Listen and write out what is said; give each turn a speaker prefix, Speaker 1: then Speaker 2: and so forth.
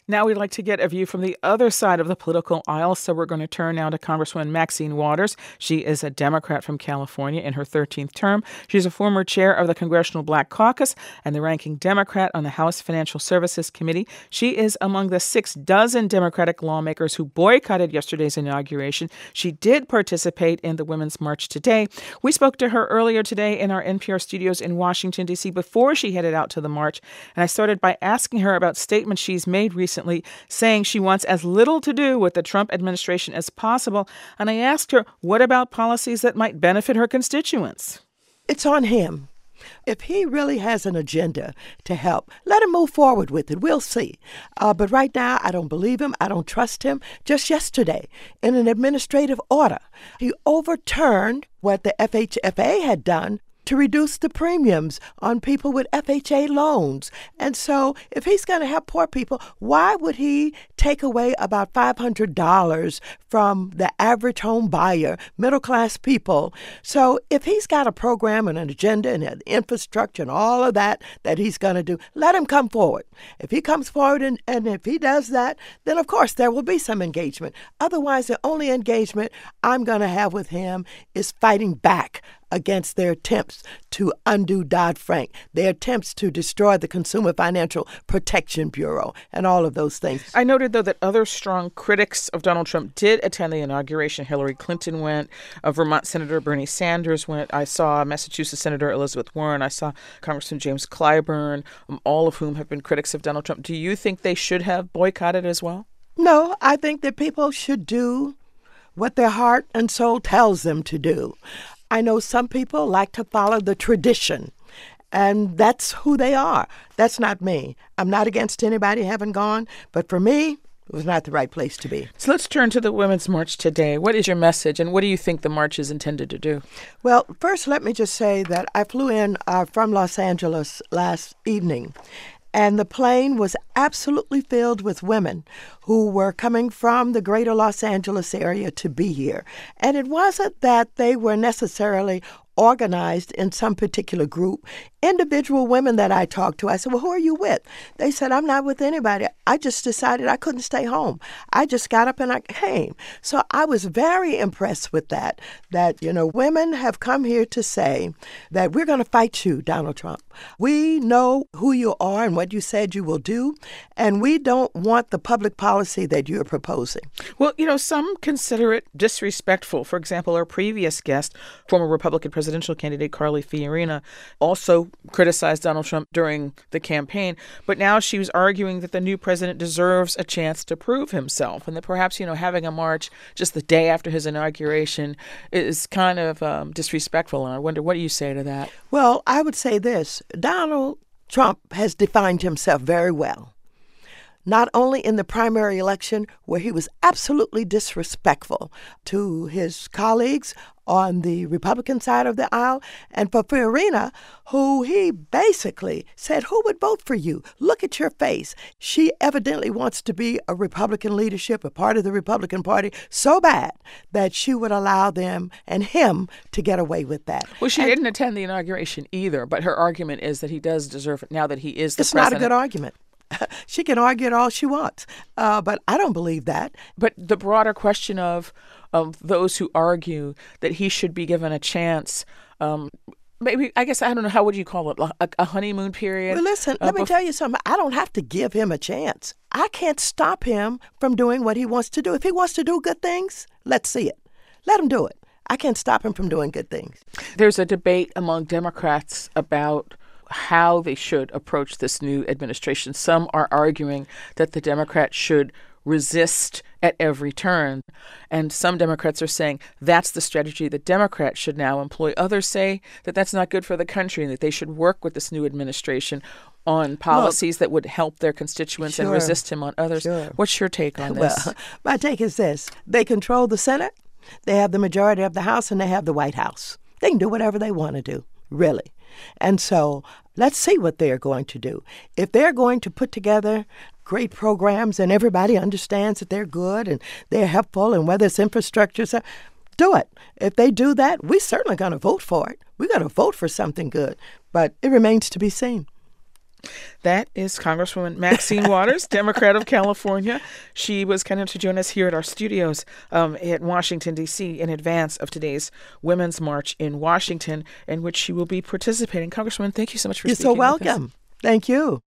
Speaker 1: Now we'd like to get a view from the other side of the political aisle, so we're going to turn now to Congresswoman Maxine Waters. She is a Democrat from California in her 13th term. She's a former chair of the Congressional Black Caucus and the ranking Democrat on the House Financial Services Committee. She is among the 6 dozen Democratic lawmakers who boycotted yesterday's inauguration. She did participate in the Women's March today. We spoke to her earlier today in our NPR studios in Washington, D.C. before she headed out to the march, and I started by asking her about statements she's made recently, saying she wants as little to do with the Trump administration as possible. And I asked her, what about policies that might benefit her constituents?
Speaker 2: It's on him. If he really has an agenda to help, let him move forward with it. We'll see. But right now, I don't believe him. I don't trust him. Just yesterday, in an administrative order, he overturned what the FHFA had done to reduce the premiums on people with FHA loans. And so if he's going to help poor people, why would he take away about $500 from the average home buyer, middle-class people? So if he's got a program and an agenda and an infrastructure and all of that he's going to do, let him come forward. If he comes forward and if he does that, then of course there will be some engagement. Otherwise, the only engagement I'm going to have with him is fighting back against their attempts to undo Dodd-Frank, their attempts to destroy the Consumer Financial Protection Bureau, and all of those things.
Speaker 1: I noted, though, that other strong critics of Donald Trump did attend the inauguration. Hillary Clinton went, Vermont Senator Bernie Sanders went, I saw Massachusetts Senator Elizabeth Warren, I saw Congressman James Clyburn, all of whom have been critics of Donald Trump. Do you think they should have boycotted as well?
Speaker 2: No, I think that people should do what their heart and soul tells them to do. I know some people like to follow the tradition, and that's who they are. That's not me. I'm not against anybody having gone, but for me, it was not the right place to be.
Speaker 1: So let's turn to the Women's March today. What is your message, and what do you think the march is intended to do?
Speaker 2: Well, first, let me just say that I flew in from Los Angeles last evening, and the plane was absolutely filled with women who were coming from the greater Los Angeles area to be here. And it wasn't that they were necessarily organized in some particular group. Individual women that I talked to, I said, well, who are you with? They said, I'm not with anybody. I just decided I couldn't stay home. I just got up and I came. So I was very impressed with that, women have come here to say that we're going to fight you, Donald Trump. We know who you are and what you said you will do, and we don't want the public policy that you're proposing.
Speaker 1: Well, some consider it disrespectful. For example, our previous guest, former Republican presidential candidate Carly Fiorina, also criticized Donald Trump during the campaign. But now she was arguing that the new president deserves a chance to prove himself, and that perhaps, having a march just the day after his inauguration is kind of disrespectful. And I wonder, what do you say to that?
Speaker 2: Well, I would say this. Donald Trump has defined himself very well. Not only in the primary election, where he was absolutely disrespectful to his colleagues on the Republican side of the aisle, and for Fiorina, who he basically said, who would vote for you? Look at your face. She evidently wants to be a Republican leadership, a part of the Republican Party, so bad that she would allow them and him to get away with that.
Speaker 1: Well, she didn't attend the inauguration either, but her argument is that he does deserve it now that he is the president.
Speaker 2: It's not a good argument. She can argue it all she wants, but I don't believe that.
Speaker 1: But the broader question of those who argue that he should be given a chance, maybe, I guess, I don't know, how would you call it, a honeymoon period?
Speaker 2: Well, listen, let me tell you something. I don't have to give him a chance. I can't stop him from doing what he wants to do. If he wants to do good things, let's see it. Let him do it. I can't stop him from doing good things.
Speaker 1: There's a debate among Democrats about how they should approach this new administration. Some are arguing that the Democrats should resist at every turn. And some Democrats are saying that's the strategy that Democrats should now employ. Others say that that's not good for the country and that they should work with this new administration on policies that would help their constituents and resist him on others. Sure. What's your take on this?
Speaker 2: Well, my take is this. They control the Senate, they have the majority of the House, and they have the White House. They can do whatever they want to do, really. And so let's see what they're going to do. If they're going to put together great programs and everybody understands that they're good and they're helpful, and whether it's infrastructure, do it. If they do that, we're certainly going to vote for it. We're going to vote for something good. But it remains to be seen.
Speaker 1: That is Congresswoman Maxine Waters, Democrat of California. She was kind enough to join us here at our studios in Washington, D.C. in advance of today's Women's March in Washington, in which she will be participating. Congresswoman, thank you so much for speaking with us.
Speaker 2: You're so welcome. Thank you.